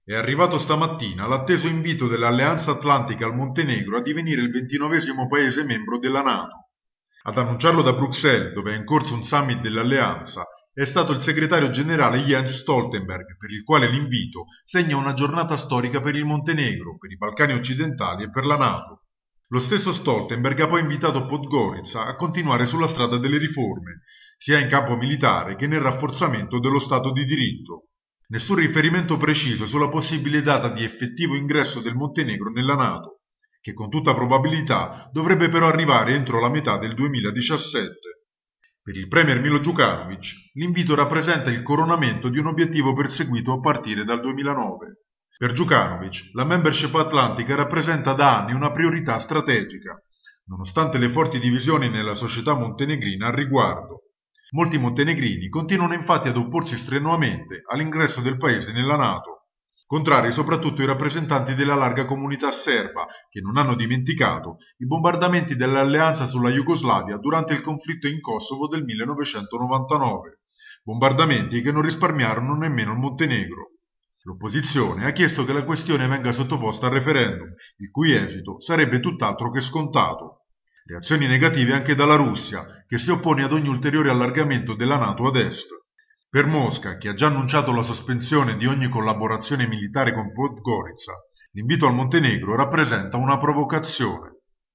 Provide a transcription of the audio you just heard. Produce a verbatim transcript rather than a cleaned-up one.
È arrivato stamattina l'atteso invito dell'Alleanza Atlantica al Montenegro a divenire il ventinovesimo paese membro della NATO. Ad annunciarlo da Bruxelles, dove è in corso un summit dell'Alleanza, è stato il segretario generale Jens Stoltenberg, per il quale l'invito segna una giornata storica per il Montenegro, per i Balcani occidentali e per la NATO. Lo stesso Stoltenberg ha poi invitato Podgorica a continuare sulla strada delle riforme, sia in campo militare che nel rafforzamento dello Stato di diritto. Nessun riferimento preciso sulla possibile data di effettivo ingresso del Montenegro nella NATO, che con tutta probabilità dovrebbe però arrivare entro la metà del duemiladiciassette. Per il premier Milo Djukanovic l'invito rappresenta il coronamento di un obiettivo perseguito a partire dal duemilanove. Per Djukanovic la membership atlantica rappresenta da anni una priorità strategica, nonostante le forti divisioni nella società montenegrina al riguardo. Molti montenegrini continuano infatti ad opporsi strenuamente all'ingresso del paese nella NATO, contrari soprattutto i rappresentanti della larga comunità serba, che non hanno dimenticato i bombardamenti dell'alleanza sulla Jugoslavia durante il conflitto in Kosovo del millenovecentonovantanove, bombardamenti che non risparmiarono nemmeno il Montenegro. L'opposizione ha chiesto che la questione venga sottoposta al referendum, il cui esito sarebbe tutt'altro che scontato. Reazioni negative anche dalla Russia, che si oppone ad ogni ulteriore allargamento della NATO ad est. Per Mosca, che ha già annunciato la sospensione di ogni collaborazione militare con Podgorica, l'invito al Montenegro rappresenta una provocazione.